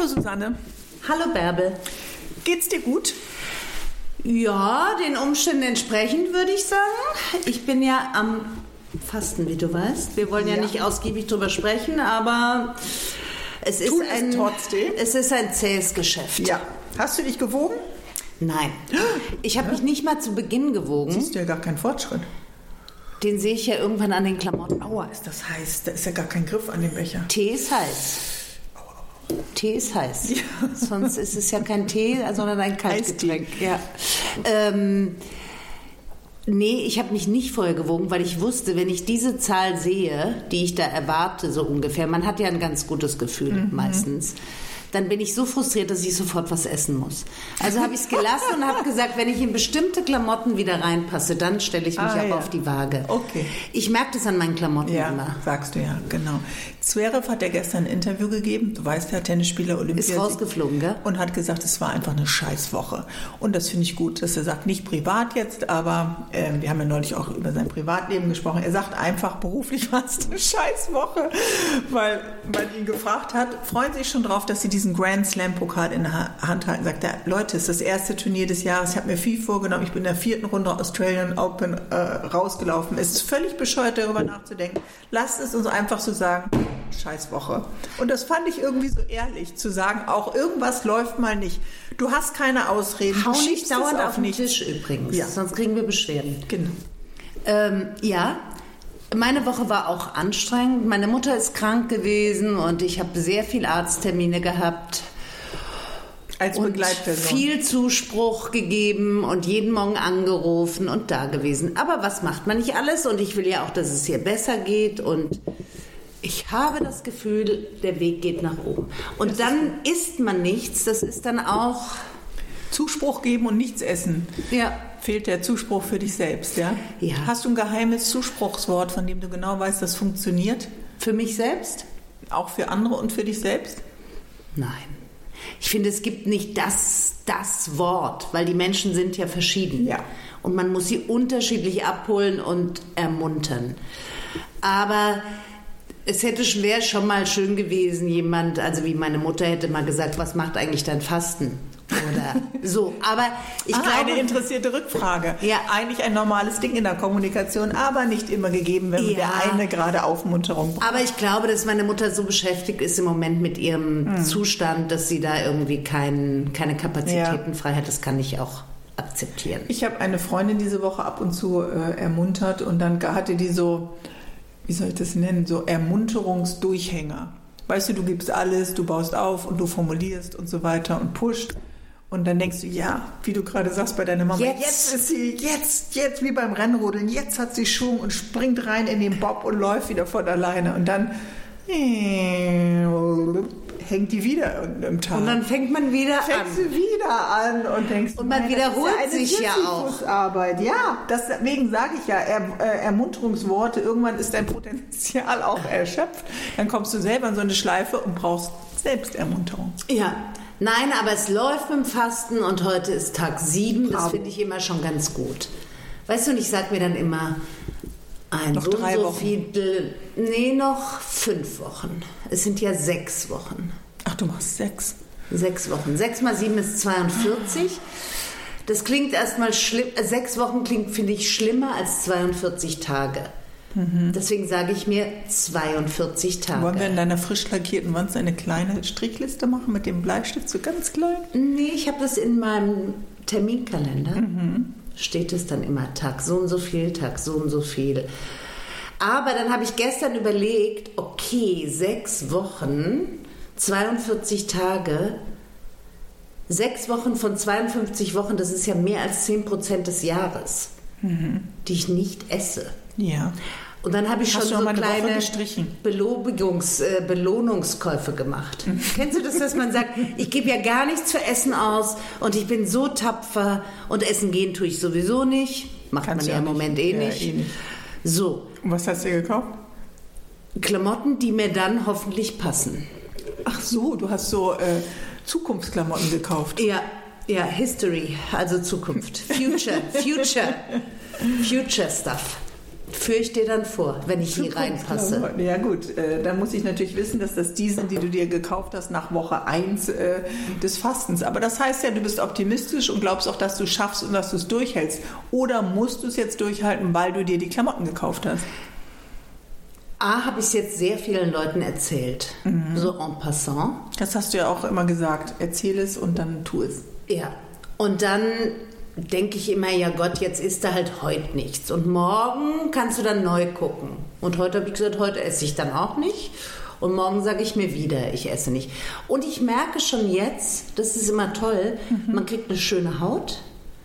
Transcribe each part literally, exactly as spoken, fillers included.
Hallo Susanne. Hallo Bärbel. Geht's dir gut? Ja, den Umständen entsprechend würde ich sagen. Ich bin ja am Fasten, wie du weißt. Wir wollen ja, ja nicht ausgiebig drüber sprechen, aber es ist, Tun ein, es trotzdem. es ist ein zähes Geschäft. Ja. Hast du dich gewogen? Nein. Ich habe mich nicht mal zu Beginn gewogen. Siehst du ja gar keinen Fortschritt. Den sehe ich ja irgendwann an den Klamotten. Aua, ist das heiß. Da ist ja gar kein Griff an dem Becher. Tee ist heiß. Tee ist heiß. Ja. Sonst ist es ja kein Tee, sondern ein Kaltgetränk. Ja. Ähm, nee, ich habe mich nicht vorher gewogen, weil ich wusste, wenn ich diese Zahl sehe, die ich da erwarte, so ungefähr, man hat ja ein ganz gutes Gefühl mhm. meistens, dann bin ich so frustriert, dass ich sofort was essen muss. Also habe ich es gelassen und habe gesagt, wenn ich in bestimmte Klamotten wieder reinpasse, dann stelle ich mich ah, auch ja. auf die Waage. Okay. Ich merke das an meinen Klamotten ja, immer. Sagst du ja, genau. Zverev hat ja gestern ein Interview gegeben, du weißt ja, Tennisspieler, Olympia. Ist rausgeflogen, gell? Und hat gesagt, es war einfach eine Scheißwoche. Und das finde ich gut, dass er sagt, nicht privat jetzt, aber äh, wir haben ja neulich auch über sein Privatleben gesprochen. Er sagt einfach, beruflich war es eine Scheißwoche, weil man ihn gefragt hat, freuen Sie sich schon drauf, dass Sie diesen Grand Slam-Pokal in der Hand halten? Sagt er, Leute, es ist das erste Turnier des Jahres, ich habe mir viel vorgenommen, ich bin in der vierten Runde Australian Open äh, rausgelaufen. Es ist völlig bescheuert, darüber nachzudenken. Lasst es uns einfach so sagen, Scheißwoche. Und das fand ich irgendwie so ehrlich, zu sagen, auch irgendwas läuft mal nicht. Du hast keine Ausreden. Hau du nicht dauernd auf den nichts. Tisch übrigens, ja. sonst kriegen wir Beschwerden. Genau. Ähm, ja, meine Woche war auch anstrengend. Meine Mutter ist krank gewesen und ich habe sehr viel Arzttermine gehabt. Als Begleitperson. Und viel Zuspruch gegeben und jeden Morgen angerufen und da gewesen. Aber was macht man nicht alles? Und ich will ja auch, dass es ihr besser geht. Und ich habe das Gefühl, der Weg geht nach oben. Und das dann isst man nichts. Das ist dann auch... Zuspruch geben und nichts essen. Ja. Fehlt der Zuspruch für dich selbst, ja? Ja. Hast du ein geheimes Zuspruchswort, von dem du genau weißt, das funktioniert? Für mich selbst? Auch für andere und für dich selbst? Nein. Ich finde, es gibt nicht das, das Wort, weil die Menschen sind ja verschieden. Ja. Und man muss sie unterschiedlich abholen und ermuntern. Aber es hätte wäre schon mal schön gewesen, jemand, also wie meine Mutter hätte mal gesagt, was macht eigentlich dein Fasten? Oder so. Aber ich ah, glaube, eine interessierte Rückfrage. Ja. Eigentlich ein normales Ding in der Kommunikation, aber nicht immer gegeben, wenn ja. der eine gerade Aufmunterung braucht. Aber ich glaube, dass meine Mutter so beschäftigt ist im Moment mit ihrem hm. Zustand, dass sie da irgendwie kein, keine Kapazitäten ja. frei hat. Das kann ich auch akzeptieren. Ich habe eine Freundin diese Woche ab und zu äh, ermuntert und dann hatte die so, wie soll ich das nennen, so Ermunterungsdurchhänger. Weißt du, du gibst alles, du baust auf und du formulierst und so weiter und pusht. Und dann denkst du, ja, wie du gerade sagst bei deiner Mama, jetzt, jetzt ist sie, jetzt, jetzt wie beim Rennrodeln, jetzt hat sie Schwung und springt rein in den Bob und läuft wieder von alleine. Und dann äh, hängt die wieder im Tal. Und dann fängt man wieder Fängst an. du wieder an und denkst, und man nein, wiederholt das ist ja sich ja auch. Sisyphus-Arbeit. Ja, deswegen sage ich ja, er, äh, Ermunterungsworte, irgendwann ist dein Potenzial auch erschöpft. Dann kommst du selber in so eine Schleife und brauchst Selbstermunterung. Ja. Nein, aber es läuft mit dem Fasten und heute ist Tag sieben. Das Bravo. finde ich immer schon ganz gut. Weißt du, und ich sage mir dann immer, ein noch so drei so Wochen. viel, nee, noch fünf Wochen. Es sind ja sechs Wochen. Ach, du machst sechs. Sechs Wochen. Sechs mal sieben ist zweiundvierzig. Das klingt erstmal schlimm. Äh, sechs Wochen klingt, finde ich, schlimmer als zweiundvierzig Tage. Mhm. Deswegen sage ich mir zweiundvierzig Tage. Wollen wir in deiner frisch lackierten Wand eine kleine Strichliste machen mit dem Bleistift, so ganz klein? Nee, ich habe das in meinem Terminkalender. Mhm. Steht es dann immer Tag so und so viel, Tag so und so viel. Aber dann habe ich gestern überlegt, okay, sechs Wochen, zweiundvierzig Tage, sechs Wochen von zweiundfünfzig Wochen, das ist ja mehr als zehn Prozent des Jahres, mhm. die ich nicht esse. Ja. Und dann habe ich Hast schon du so eine kleine Belobigungs, äh, Belohnungskäufe gemacht. Kennst du das, dass man sagt, ich gebe ja gar nichts für Essen aus und ich bin so tapfer und essen gehen tue ich sowieso nicht. Macht Kannst man ja im nicht. Moment eh, ja, nicht. eh nicht. So. Und was hast du dir gekauft? Klamotten, die mir dann hoffentlich passen. Ach so, du hast so äh, Zukunftsklamotten gekauft. Ja, ja, History, also Zukunft. Future, Future, Future Stuff. führe ich dir dann vor, wenn ich hier reinpasse. Ja gut, äh, dann muss ich natürlich wissen, dass das die sind, die du dir gekauft hast nach Woche eins äh, des Fastens. Aber das heißt ja, du bist optimistisch und glaubst auch, dass du es schaffst und dass du es durchhältst. Oder musst du es jetzt durchhalten, weil du dir die Klamotten gekauft hast? A, habe ich es jetzt sehr vielen Leuten erzählt, mhm. so en passant. Das hast du ja auch immer gesagt, erzähl es und dann tu es. Ja, und dann denke ich immer, ja Gott, jetzt isst da halt heute nichts. Und morgen kannst du dann neu gucken. Und heute habe ich gesagt, heute esse ich dann auch nicht. Und morgen sage ich mir wieder, ich esse nicht. Und ich merke schon jetzt, das ist immer toll, mhm. man kriegt eine schöne Haut.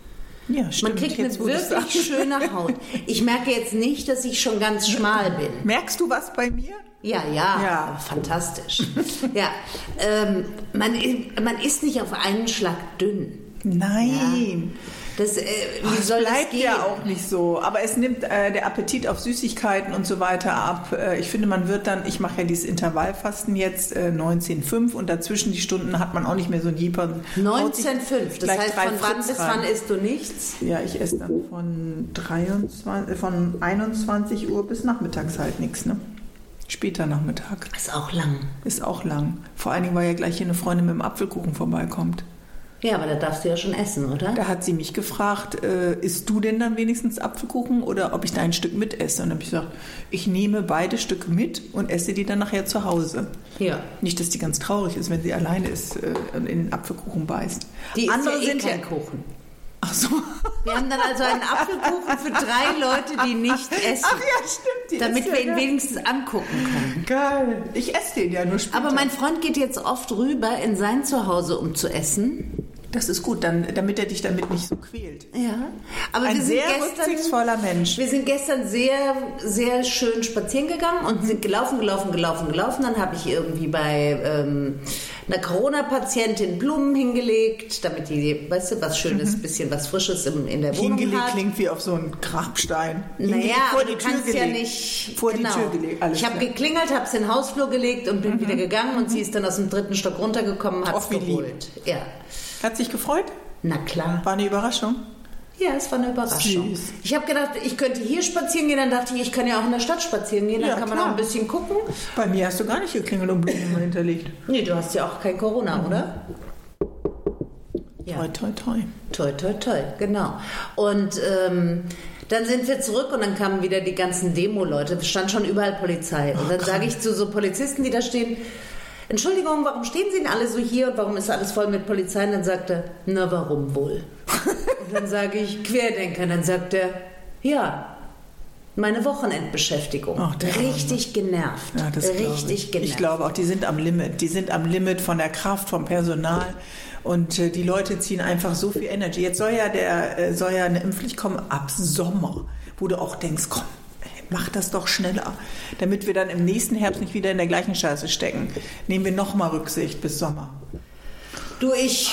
Ja, stimmt. Man kriegt jetzt, eine wirklich schöne Haut. Ich merke jetzt nicht, dass ich schon ganz schmal bin. Merkst du was bei mir? Ja, ja, ja. Fantastisch. ja, ähm, man, man ist nicht auf einen Schlag dünn. Nein. Ja. Das, äh, wie das soll bleibt das gehen? ja auch nicht so. Aber es nimmt äh, der Appetit auf Süßigkeiten und so weiter ab. Äh, ich finde, man wird dann, ich mache ja dieses Intervallfasten jetzt äh, neunzehn Komma fünf und dazwischen die Stunden hat man auch nicht mehr so ein Jeeper. neunzehn Komma fünf, das heißt, von wann bis wann isst du nichts? Ja, ich esse dann von, dreiundzwanzig, von einundzwanzig Uhr bis nachmittags halt nichts, ne? Später Nachmittag. Ist auch lang. Ist auch lang. Vor allen Dingen, weil ja gleich hier eine Freundin mit dem Apfelkuchen vorbeikommt. Ja, aber da darfst du ja schon essen, oder? Da hat sie mich gefragt, äh, isst du denn dann wenigstens Apfelkuchen oder ob ich da ein Stück mit esse? Und dann habe ich gesagt, ich nehme beide Stücke mit und esse die dann nachher zu Hause. Ja. Nicht, dass die ganz traurig ist, wenn sie alleine ist äh, und in den Apfelkuchen beißt. Die isst Andere ja eh sind kein ja Kuchen. Ach so. Wir haben dann also einen Apfelkuchen für drei Leute, die nicht essen. Ach ja, stimmt. Die damit wir ja, ihn ja. wenigstens angucken können. Geil. Ich esse den ja nur später. Aber mein Freund geht jetzt oft rüber in sein Zuhause, um zu essen. Das ist gut, dann, damit er dich damit nicht so quält. Ja, aber Ein wir sind sehr gestern, rücksichtsvoller Mensch. Wir sind gestern sehr, sehr schön spazieren gegangen und sind gelaufen, gelaufen, gelaufen, gelaufen. Dann habe ich irgendwie bei ähm, einer Corona-Patientin Blumen hingelegt, damit die, weißt du, was Schönes, mhm. bisschen was Frisches in, in der Wohnung hingelegt hat. Klingt wie auf so einen Grabstein. Naja, vor aber die du Tür kannst gelegt. ja nicht... Vor genau. die Tür gelegt. Alles ich habe klar. geklingelt, habe es in den Hausflur gelegt und bin mhm. wieder gegangen und mhm. sie ist dann aus dem dritten Stock runtergekommen und hat es geholt. Ja. Hat sich gefreut? Na klar. War eine Überraschung? Ja, es war eine Überraschung. Süß. Ich habe gedacht, ich könnte hier spazieren gehen, dann dachte ich, ich kann ja auch in der Stadt spazieren gehen, dann ja, kann man klar. auch ein bisschen gucken. Bei mir hast du gar nicht geklingelt und Blumen hinterlegt. Nee, du hast ja auch kein Corona, mhm. oder? Ja. Toi, toi, toi. Toi, toi, toi, genau. Und ähm, dann sind wir zurück und dann kamen wieder die ganzen Demo-Leute. Es stand schon überall Polizei. Und dann oh, sage ich zu so Polizisten, die da stehen, Entschuldigung, warum stehen Sie denn alle so hier und warum ist alles voll mit Polizei? Und dann sagt er, na warum wohl? Und dann sage ich, Querdenker. Und dann sagt er, ja, meine Wochenendbeschäftigung. Ach, richtig genervt. Ja, das richtig ich. genervt. Ich glaube auch, die sind am Limit. Die sind am Limit von der Kraft, vom Personal. Und äh, die Leute ziehen einfach so viel Energy. Jetzt soll ja, der, äh, soll ja eine Impfpflicht kommen ab Sommer, wo du auch denkst, komm, mach das doch schneller, damit wir dann im nächsten Herbst nicht wieder in der gleichen Scheiße stecken. Nehmen wir nochmal Rücksicht bis Sommer. Du, ich,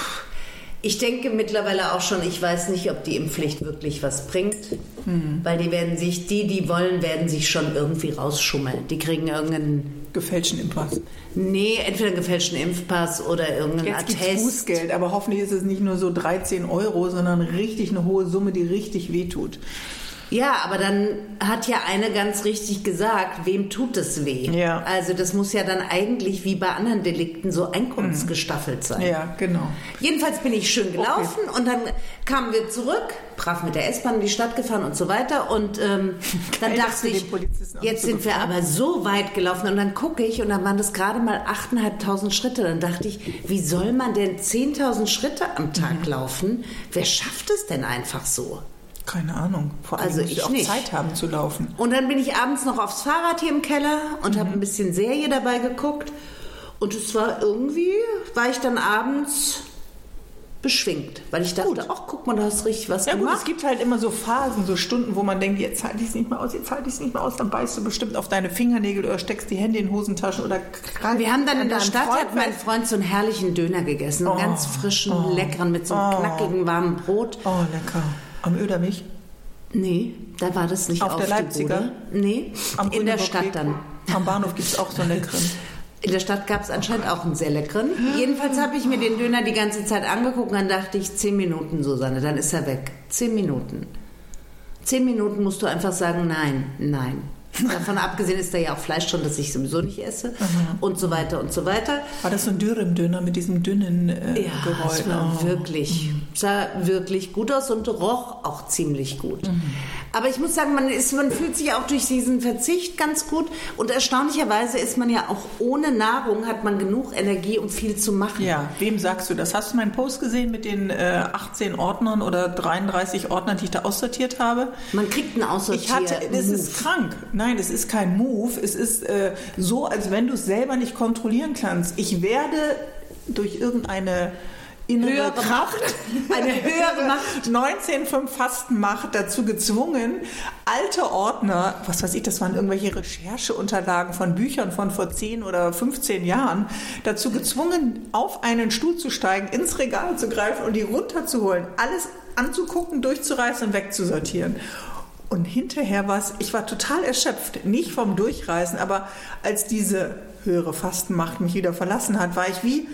ich denke mittlerweile auch schon, ich weiß nicht, ob die Impfpflicht wirklich was bringt, hm. weil die werden sich, die, die wollen, werden sich schon irgendwie rausschummeln. Die kriegen irgendeinen gefälschten Impfpass. Nee, entweder einen gefälschten Impfpass oder irgendeinen Jetzt Attest. Gibt's Bußgeld, aber hoffentlich ist es nicht nur so dreizehn Euro, sondern richtig eine hohe Summe, die richtig wehtut. Ja, aber dann hat ja eine ganz richtig gesagt, wem tut es weh? Ja. Also das muss ja dann eigentlich wie bei anderen Delikten so einkommensgestaffelt sein. Ja, genau. Jedenfalls bin ich schön gelaufen okay. und dann kamen wir zurück, brav mit der S-Bahn in die Stadt gefahren und so weiter und ähm, dann dachte ich, jetzt sind wir aber so weit gelaufen und dann gucke ich und dann waren das gerade mal achttausendfünfhundert Schritte. Dann dachte ich, wie soll man denn zehntausend Schritte am Tag mhm. laufen? Wer schafft es denn einfach so? Keine Ahnung. Vor allem also musst ich du auch nicht. Zeit haben zu laufen. Und dann bin ich abends noch aufs Fahrrad hier im Keller und mhm. habe ein bisschen Serie dabei geguckt. Und es war irgendwie, war ich dann abends beschwingt. Weil ich dachte, ach guck mal, du hast richtig was ja, gemacht. Gut, es gibt halt immer so Phasen, so Stunden, wo man denkt, jetzt halte ich es nicht mehr aus, jetzt halte ich es nicht mehr aus. Dann beißt du bestimmt auf deine Fingernägel oder steckst die Hände in Hosentaschen oder wir haben dann in der Stadt, hat mein Freund so einen herrlichen Döner gegessen. Einen oh, ganz frischen, oh, leckeren, mit so einem oh, knackigen, warmen Brot. Oh, lecker. Am Ödermich? Nee, da war das nicht auf, auf der Leipziger? Nee, am in der Stadt dann. Am Bahnhof gibt es auch so einen leckeren. In der Stadt gab es anscheinend auch einen sehr leckeren. Jedenfalls habe ich mir den Döner die ganze Zeit angeguckt und dann dachte ich, zehn Minuten, Susanne, dann ist er weg. Zehn Minuten. Zehn Minuten musst du einfach sagen, nein, nein. Davon abgesehen ist da ja auch Fleisch drin, das ich sowieso nicht esse. Mhm. Und so weiter und so weiter. War das so ein Dürüm-Döner mit diesem dünnen äh, ja, Geräusch? Ja, es war oh. wirklich, sah wirklich gut aus und roch auch ziemlich gut. Mhm. Aber ich muss sagen, man, ist, man fühlt sich auch durch diesen Verzicht ganz gut. Und erstaunlicherweise ist man ja auch ohne Nahrung, hat man genug Energie, um viel zu machen. Ja, wem sagst du das? Hast du meinen Post gesehen mit den äh, achtzehn Ordnern oder dreiunddreißig Ordnern, die ich da aussortiert habe? Man kriegt einen Aussortier. Ich hatte, das Move. ist krank. Nein, es ist kein Move. Es ist äh, so, als wenn du es selber nicht kontrollieren kannst. Ich werde durch irgendeine innere höhere Kraft, eine höhere Macht, neunzehn fünf Fastenmacht dazu gezwungen, alte Ordner, was weiß ich, das waren irgendwelche Rechercheunterlagen von Büchern von vor zehn oder fünfzehn Jahren, dazu gezwungen, auf einen Stuhl zu steigen, ins Regal zu greifen und die runterzuholen, alles anzugucken, durchzureißen und wegzusortieren. Und hinterher war es, ich war total erschöpft, nicht vom Durchreißen, aber als diese höhere Fastenmacht mich wieder verlassen hat, war ich wie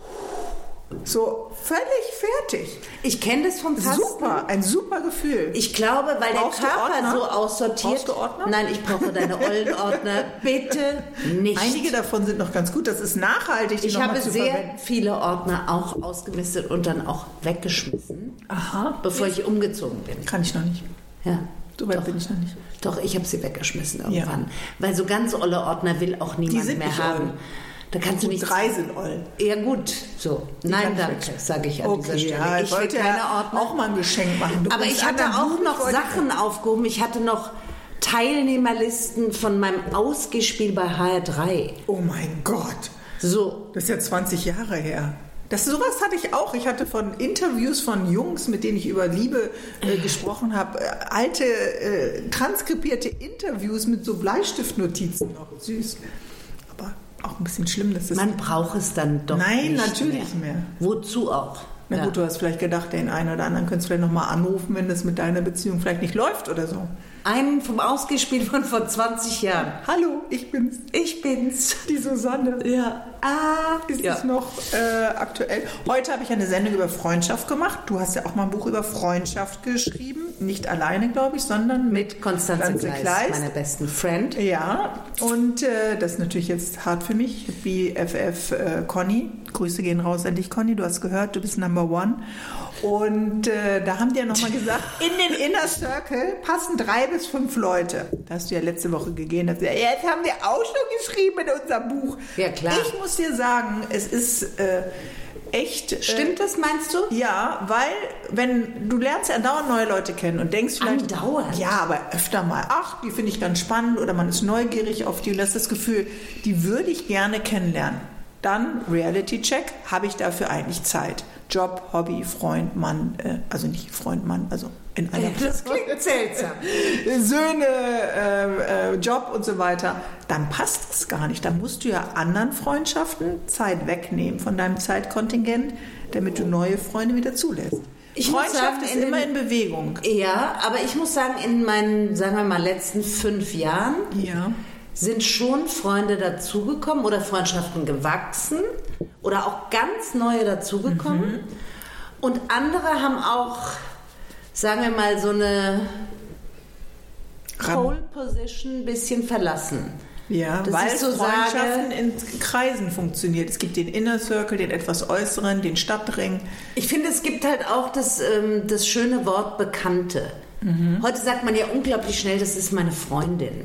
so völlig fertig. Ich kenne das vom Fasten. Super, ein super Gefühl. Ich glaube, weil Brauchst der Körper so aussortiert. Brauchst du Ordner? Nein, ich brauche deine ollen Ordner. Bitte nicht. Einige davon sind noch ganz gut. Das ist nachhaltig, die Ich noch habe mal zu sehr verwenden. viele Ordner auch ausgemistet und dann auch weggeschmissen, Aha. bevor ich umgezogen bin. Kann ich noch nicht. Ja. So weit Doch. bin ich noch nicht. Doch, ich habe sie weggeschmissen irgendwann. Ja. Weil so ganz olle Ordner will auch niemand sind mehr nicht haben. oll. Da kannst du nicht. Drei sind oll. Ja gut, so. Die Nein, kann ich danke, weg. sage ich an Okay, dieser Stelle. ja, ich will wollte keine ja Ordner. auch mal ein Geschenk machen. Du Aber bist ich hatte anderen auch Buch, noch wollte- Sachen aufgehoben. Ich hatte noch Teilnehmerlisten von meinem Ausgespiel bei H R drei. Oh mein Gott. So. Das ist ja zwanzig Jahre her. Das, sowas hatte ich auch. Ich hatte von Interviews von Jungs, mit denen ich über Liebe äh, gesprochen habe, äh, alte, äh, transkribierte Interviews mit so Bleistiftnotizen noch. Süß. Aber auch ein bisschen schlimm, dass das... Man braucht es dann doch Nein, nicht natürlich mehr. mehr. Wozu auch? Na Ja. gut, du hast vielleicht gedacht, den einen oder anderen könntest du vielleicht nochmal anrufen, wenn das mit deiner Beziehung vielleicht nicht läuft oder so. Einen vom Ausgespielt von vor zwanzig Jahren. Hallo, ich bin's. Ich bin's. Die Susanne. Ja. Ah, ist Ja. es noch äh, aktuell? Heute habe ich eine Sendung über Freundschaft gemacht. Du hast ja auch mal ein Buch über Freundschaft geschrieben. Nicht alleine, glaube ich, sondern mit, Mit Konstanze Konstanze Kleist, Kleist. meiner besten Friend. Ja, und äh, das ist natürlich jetzt hart für mich, wie F F äh, Conny. Grüße gehen raus an dich, Conny. Du hast gehört, du bist Number One. Und äh, da haben die ja nochmal gesagt, in den Inner Circle passen drei bis fünf Leute. Da hast du ja letzte Woche gegeben. Dass wir, jetzt haben wir auch schon geschrieben in unserem Buch. Ja, klar. Ich muss dir sagen, es ist äh, echt... Stimmt das, meinst du? Äh, ja, weil wenn du lernst ja andauernd neue Leute kennen und denkst vielleicht... Andauernd? Ja, aber öfter mal, ach, die finde ich ganz spannend oder man ist neugierig auf die und hast das Gefühl, die würde ich gerne kennenlernen. Dann Reality-Check, habe ich dafür eigentlich Zeit? Job, Hobby, Freund, Mann, äh, also nicht Freund, Mann, also in einer Das klingt seltsam. Söhne, äh, äh, Job und so weiter, dann passt das gar nicht. Dann musst du ja anderen Freundschaften Zeit wegnehmen von deinem Zeitkontingent, damit du neue Freunde wieder zulässt. Ich muss Freundschaft sagen, ist in immer den- in Bewegung. Ja, aber ich muss sagen, in meinen, sagen wir mal, letzten fünf Jahren Ja. sind schon Freunde dazugekommen oder Freundschaften gewachsen oder auch ganz neue dazugekommen. Mhm. Und andere haben auch, sagen wir mal, so eine Ran- Pole Position ein bisschen verlassen. Ja, Dass weil ich so Freundschaften sage- in Kreisen funktioniert. Es gibt den Inner Circle, den etwas äußeren, den Stadtring. Ich finde, es gibt halt auch das, ähm, das schöne Wort Bekannte. Heute sagt man ja unglaublich schnell, das ist meine Freundin.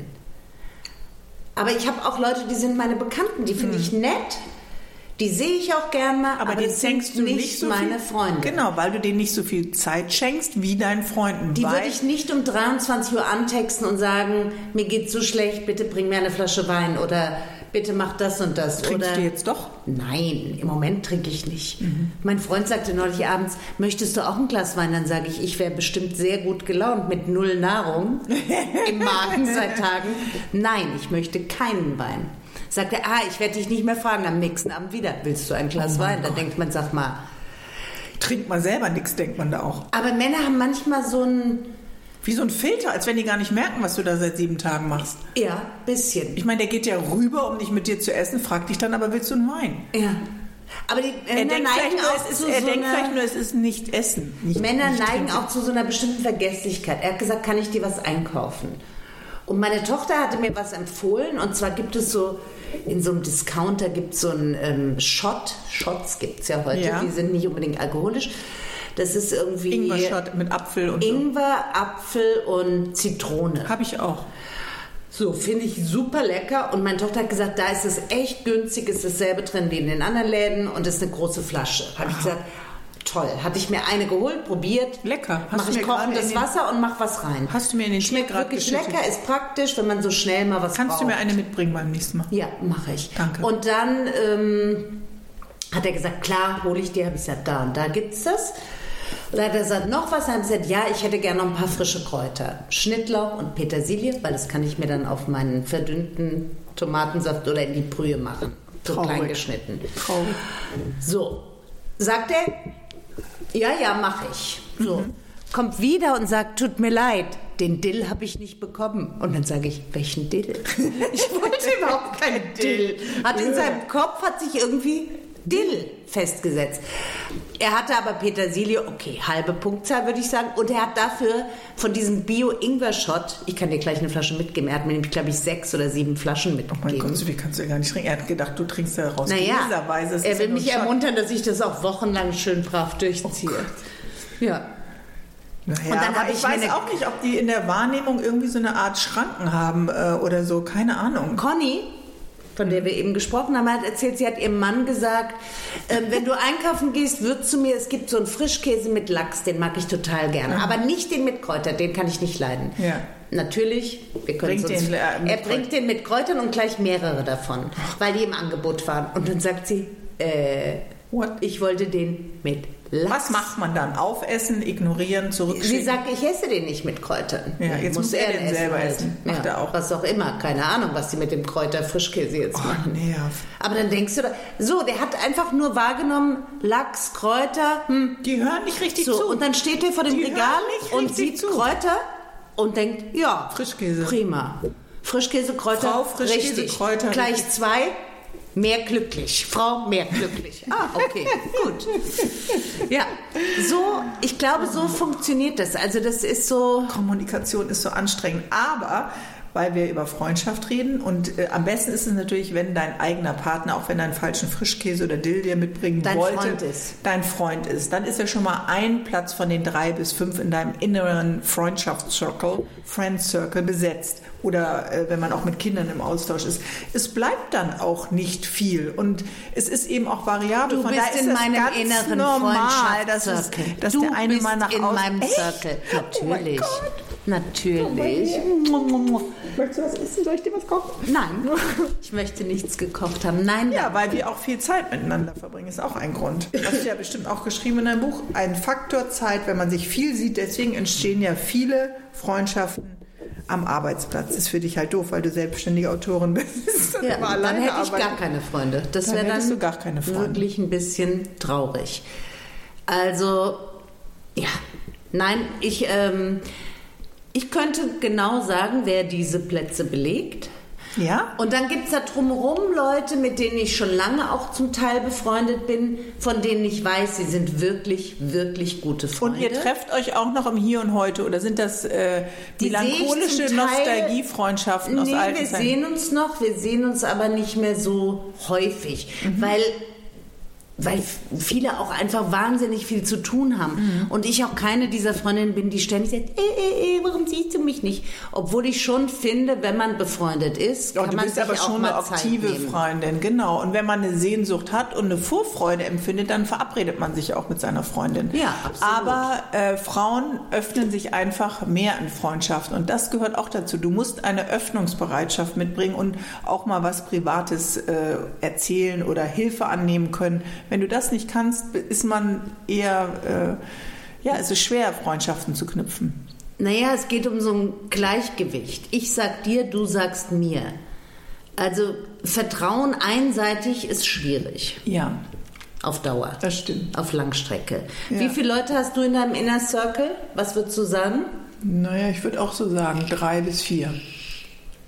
Aber ich habe auch Leute, die sind meine Bekannten, die finde ich nett. Die sehe ich auch gern mal, aber, Aber, den das schenkst sind du nicht, nicht so meine viel, Freunde. Genau, weil du denen nicht so viel Zeit schenkst wie deinen Freunden. Die weil, würde ich nicht um dreiundzwanzig Uhr antexten und sagen, mir geht's so schlecht, bitte bring mir eine Flasche Wein oder bitte mach das und das. Trinkst oder du jetzt doch? Nein, im Moment trinke ich nicht. Mhm. Mein Freund sagte neulich abends, möchtest du auch ein Glas Wein? Dann sage ich, ich wäre bestimmt sehr gut gelaunt mit null Nahrung im Magen seit Tagen. Nein, ich möchte keinen Wein. Sagt er, ah, ich werde dich nicht mehr fragen, am nächsten Abend wieder. Willst du ein Glas Oh mein Wein? Da Gott. denkt man, sag mal. Trinkt man selber nichts, denkt man da auch. Aber Männer haben manchmal so ein, Wie so ein Filter, als wenn die gar nicht merken, was du da seit sieben Tagen machst. ja, bisschen. Ich meine, der geht ja rüber, um nicht mit dir zu essen, fragt dich dann, aber willst du einen Wein? Ja. Aber die Er Männer denkt, neigen vielleicht nur, auch es ist, zu er so denkt einer, vielleicht nur, es ist nicht Essen. Nicht, Männer nicht neigen trinken. auch zu so einer bestimmten Vergesslichkeit. Er hat gesagt, kann ich dir was einkaufen? Und meine Tochter hatte mir was empfohlen. Und zwar gibt es so, in so einem Discounter gibt es so einen ähm, Shot. Shots gibt es ja heute. Ja. Die sind nicht unbedingt alkoholisch. Das ist irgendwie Ingwer-Shot mit Apfel und Ingwer, Apfel und Zitrone. so. Habe ich auch. So, finde ich super lecker. Und meine Tochter hat gesagt, da ist es echt günstig, ist dasselbe drin wie in den anderen Läden und ist eine große Flasche. Habe ich gesagt, toll. Hatte ich mir eine geholt, probiert. Lecker. Hast Mach du ich mir gerade kochendes in den- Wasser und mach was rein. Hast du mir in den Schmeckt Tee gerade wirklich geschüttet? lecker, ist praktisch, wenn man so schnell mal was Kannst braucht. du mir eine mitbringen beim nächsten Mal? Ja, mache ich. Danke. Und dann ähm, hat er gesagt, klar, hole ich dir. Habe ich gesagt, da und da gibt's das. Und dann hat er gesagt, noch was? Dann habe ich gesagt, ja, ich hätte gerne noch ein paar frische Kräuter. Schnittlauch und Petersilie, weil das kann ich mir dann auf meinen verdünnten Tomatensaft oder in die Brühe machen. So Traurig. klein geschnitten. Traurig. So, sagt er, ja, ja, mache ich. So, Mhm. kommt wieder und sagt, tut mir leid, den Dill habe ich nicht bekommen. Und dann sage ich, welchen Dill? Ich wollte überhaupt keinen Dill. Hat in seinem Kopf, hat sich irgendwie Dill festgesetzt. Er hatte aber Petersilie, okay, halbe Punktzahl würde ich sagen. Und er hat dafür von diesem Bio-Ingwer-Shot, ich kann dir gleich eine Flasche mitgeben, er hat mir nämlich, glaube ich, sechs oder sieben Flaschen Oh mein mitgegeben. Gott, so viel kannst du ja gar nicht trinken. Er hat gedacht, du trinkst ja raus Naja, gläserweise. Das er ist will ja nur mich ein Shot. ermuntern, dass ich das auch wochenlang schön brav durchziehe. Oh ja. Naja, Und dann aber hab ich ich weiß mir eine- auch nicht, ob die in der Wahrnehmung irgendwie so eine Art Schranken haben äh, oder so. Keine Ahnung. Conny, von der wir eben gesprochen haben, hat erzählt, sie hat ihrem Mann gesagt, äh, wenn du einkaufen gehst, würzt du mir, es gibt so einen Frischkäse mit Lachs, den mag ich total gerne. Aber nicht den mit Kräutern, den kann ich nicht leiden. Ja. Natürlich, wir können Bringt uns, den, äh, mit er bringt den mit Kräutern und gleich mehrere davon, weil die im Angebot waren. Und dann sagt sie, äh, What? ich wollte den mit Lachs. Was macht man dann? Aufessen, ignorieren, Sie zurückschicken? sagt, ich esse den nicht mit Kräutern. Ja, jetzt muss er den selber essen. Macht ja, er auch. Was auch immer. Keine Ahnung, was sie mit dem Kräuter-Frischkäse jetzt Oh, machen. nerv. Aber dann denkst du, da- so, der hat einfach nur wahrgenommen, Lachs, Kräuter, hm, Die hören nicht richtig so. zu. Und dann steht er vor dem Die Regal hören nicht und richtig sieht zu. Kräuter und denkt, ja, Frischkäse. prima. Frischkäse, Kräuter, Frau, Frischkäse, richtig. Kräuter, Gleich richtig. zwei, mehr glücklich. Frau, mehr glücklich. Ah, okay, gut. Ja, so, ich glaube, so funktioniert das. Also das ist so... Kommunikation ist so anstrengend. Aber weil wir über Freundschaft reden und äh, am besten ist es natürlich, wenn dein eigener Partner, auch wenn er einen falschen Frischkäse oder Dill dir mitbringen Dein wollte, Freund ist. dein Freund ist. Dann ist er schon mal ein Platz von den drei bis fünf in deinem inneren Freundschaftscircle, Friend Circle besetzt. Oder äh, wenn man auch mit Kindern im Austausch ist. Es bleibt dann auch nicht viel und es ist eben auch variabel. Du Von bist daher ist in das meinem ganz inneren normal, dass, es, Freundschaftscircle. dass Du der eine bist mal nach in außen... meinem Echt? Circle. Oh mein Natürlich. Gott. Natürlich. Möchtest du was essen? Soll ich dir was kochen? Nein, ich möchte nichts gekocht haben. Nein, Ja, weil wir auch viel Zeit miteinander verbringen, ist auch ein Grund. Das hast du ja bestimmt auch geschrieben in deinem Buch. Ein Faktor Zeit, wenn man sich viel sieht. Deswegen entstehen ja viele Freundschaften am Arbeitsplatz. Ist für dich halt doof, weil du selbstständige Autorin bist. Ja, Immer dann alleine hätte ich arbeiten. gar keine Freunde. Das Dann wäre hättest dann du gar keine Freunde. wirklich ein bisschen traurig. Also, ja, nein, ich, ähm, ich könnte genau sagen, wer diese Plätze belegt. Ja? Und dann gibt es da drumherum Leute, mit denen ich schon lange auch zum Teil befreundet bin, von denen ich weiß, sie sind wirklich, wirklich gute Freunde. Und ihr trefft euch auch noch im Hier und Heute oder sind das äh, Die sehe ich melancholische zum Teil- Nostalgiefreundschaften aus Nee, alten wir Zeiten? sehen uns noch, wir sehen uns aber nicht mehr so häufig, Mhm. weil, weil viele auch einfach wahnsinnig viel zu tun haben. Mhm. Und ich auch keine dieser Freundinnen bin, die ständig sagt, äh, äh, äh, warum siehst du mich nicht? Obwohl ich schon finde, wenn man befreundet ist, Ja, kann du man bist sich aber auch schon mal eine Zeit aktive nehmen. Freundin, genau. Und wenn man eine Sehnsucht hat und eine Vorfreude empfindet, dann verabredet man sich auch mit seiner Freundin. Ja, absolut. Aber äh, Frauen öffnen sich einfach mehr in Freundschaften und das gehört auch dazu. Du musst eine Öffnungsbereitschaft mitbringen und auch mal was Privates äh, erzählen oder Hilfe annehmen können. Wenn du das nicht kannst, ist man eher, äh, ja, es ist schwer, Freundschaften zu knüpfen. Naja, es geht um so ein Gleichgewicht. Ich sag dir, du sagst mir. Also Vertrauen einseitig ist schwierig. Ja, Auf Dauer. das stimmt. Auf Langstrecke. Ja. Wie viele Leute hast du in deinem Inner Circle? Was würdest du sagen? Naja, ich würde auch so sagen, drei bis vier.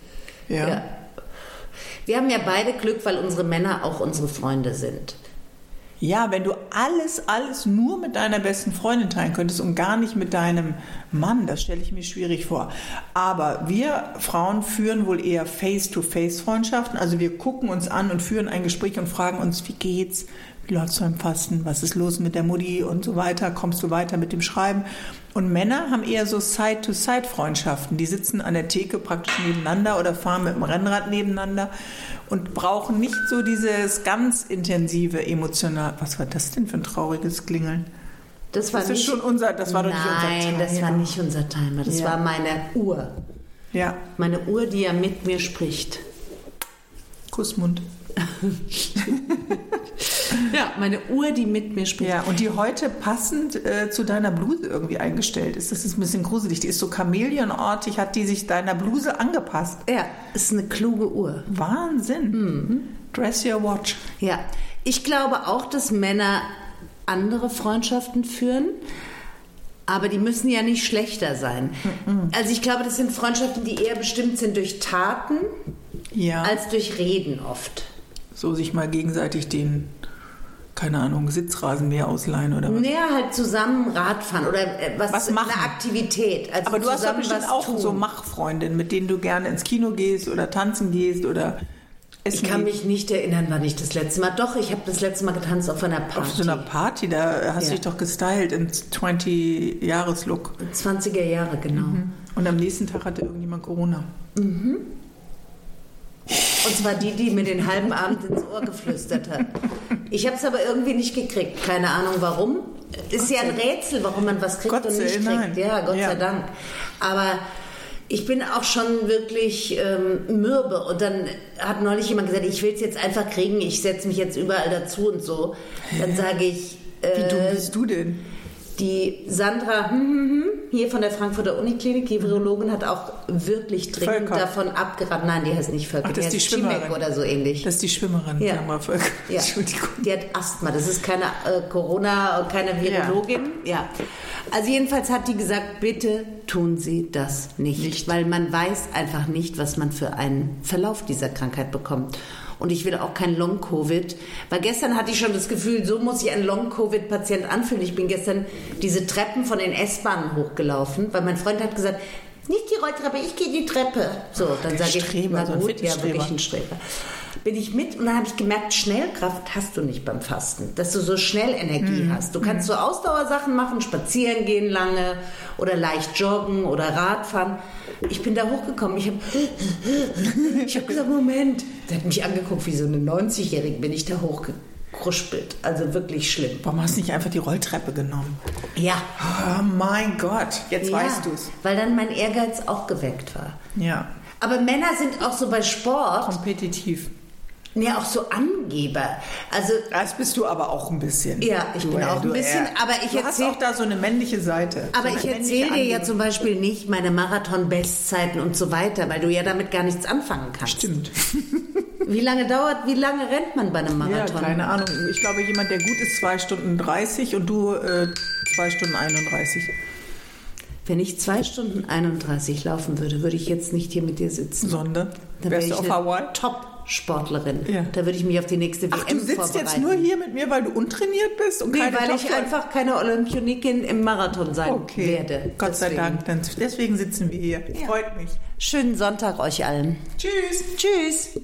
Ja. Ja. Wir haben ja beide Glück, weil unsere Männer auch unsere Freunde sind. Ja, wenn du alles, alles nur mit deiner besten Freundin teilen könntest und gar nicht mit deinem Mann, das stelle ich mir schwierig vor. Aber wir Frauen führen wohl eher Face-to-Face-Freundschaften. Also wir gucken uns an und führen ein Gespräch und fragen uns, wie geht's? Wie läuft's beim Fasten? Was ist los mit der Mutti und so weiter? Kommst du weiter mit dem Schreiben? Und Männer haben eher so Side-to-Side-Freundschaften. Die sitzen an der Theke praktisch nebeneinander oder fahren mit dem Rennrad nebeneinander und brauchen nicht so dieses ganz intensive emotional. Was war das denn für ein trauriges Klingeln? Das war das nicht ist schon unser, das war doch nicht unser Timer. Nein, das war nicht unser Timer. Das Ja. war meine Uhr. Ja. Meine Uhr, die ja mit mir spricht. Kussmund. Ja, meine Uhr, die mit mir spricht. Ja, und die heute passend äh, zu deiner Bluse irgendwie eingestellt ist. Das ist ein bisschen gruselig. Die ist so chamäleonartig, hat die sich deiner Bluse angepasst. Ja, ist eine kluge Uhr. Wahnsinn. Mhm. Dress your watch. Ja, ich glaube auch, dass Männer andere Freundschaften führen, aber die müssen ja nicht schlechter sein. Mhm. Also ich glaube, das sind Freundschaften, die eher bestimmt sind durch Taten Ja. als durch Reden oft. So sich mal gegenseitig den, keine Ahnung, Sitzrasenmäher ausleihen oder was. Naja, halt zusammen Radfahren oder äh, was, Was machen. eine Aktivität. Also Aber du hast doch zusammen bestimmt was auch tun. so Machfreundinnen, mit denen du gerne ins Kino gehst oder tanzen gehst oder essen Ich kann gehst. mich nicht erinnern, wann ich das letzte Mal... Doch, ich habe das letzte Mal getanzt auf einer Party. Auf so einer Party, da hast Ja. du dich doch gestylt im zwanzig-Jahres-Look. zwanziger Jahre, genau. Und am nächsten Tag hatte irgendjemand Corona. Und zwar die, die mir den halben Abend ins Ohr geflüstert hat. Ich habe es aber irgendwie nicht gekriegt. Keine Ahnung warum. Ist ja ein Rätsel, warum man was kriegt Gott und nicht sei kriegt. Dank. Ja, Gott Ja. sei Dank. Aber ich bin auch schon wirklich ähm, mürbe. Und dann hat neulich jemand gesagt, ich will es jetzt einfach kriegen, ich setze mich jetzt überall dazu und so. Dann sage ich... Wie Äh, dumm bist du denn? Die Sandra hm, hm, hm, hier von der Frankfurter Uniklinik, die Virologin, hat auch wirklich dringend Völker. davon abgeraten. Nein, die heißt nicht Völker, Ach, das ist die die heißt Schimek Schwimmerin. oder so ähnlich. Das ist die Schwimmerin, Ja. Sandra Völker. Ja. Entschuldigung. Die hat Asthma, das ist keine äh, Corona, keine Virologin. Ja. Also jedenfalls hat die gesagt, bitte tun Sie das nicht, Nicht. weil man weiß einfach nicht, was man für einen Verlauf dieser Krankheit bekommt. Und ich will auch kein Long-Covid, weil gestern hatte ich schon das Gefühl, so muss sich ein Long-Covid-Patient anfühlen. Ich bin gestern diese Treppen von den S-Bahnen hochgelaufen, weil mein Freund hat gesagt, nicht die Rolltreppe, ich gehe die Treppe. So, dann Der sage ich, Streber, na so ein gut, ja, Fitnessstreber. wirklich ein Streber. Bin ich mit und dann habe ich gemerkt, Schnellkraft hast du nicht beim Fasten, dass du so schnell Energie Mhm. hast. Du kannst so Ausdauersachen machen, spazieren gehen lange oder leicht joggen oder Radfahren. Ich bin da hochgekommen, ich habe ich hab gesagt, Moment. Der hat mich angeguckt, wie so eine neunzigjährige bin ich da hochgekruspelt. Also wirklich schlimm. Warum hast du nicht einfach die Rolltreppe genommen? Ja. Oh mein Gott, jetzt ja, weißt du es. weil dann mein Ehrgeiz auch geweckt war. Ja, Aber Männer sind auch so bei Sport, kompetitiv. ja auch so Angeber. Also Das bist du aber auch ein bisschen. Ja, ich Du, bin äh, auch ein du, bisschen, äh, aber ich Du hast erzähl- auch da so eine männliche Seite. Aber so ich eine erzähle dir männliche ja Angeber. zum Beispiel nicht meine Marathon-Bestzeiten und so weiter, weil du ja damit gar nichts anfangen kannst. Stimmt. Wie lange dauert, wie lange rennt man bei einem Ja, Marathon? keine Ahnung. Ich glaube, jemand, der gut ist, zwei Stunden dreißig und du äh, zwei Stunden einunddreißig. Wenn ich zwei Stunden einunddreißig laufen würde, würde ich jetzt nicht hier mit dir sitzen. Sondern? Dann Wärst wäre du ich auf eine Hawaii? Top-Sportlerin. Ja. Da würde ich mich auf die nächste W M Ach, du sitzt vorbereiten. jetzt nur hier mit mir, weil du untrainiert bist? Und Nee, keine weil ich Top- einfach keine Olympionikin im Marathon sein Okay, werde. Gott sei Deswegen. Dank. Dann, deswegen sitzen wir hier. Ja. Freut mich. Schönen Sonntag euch allen. Tschüss. Tschüss.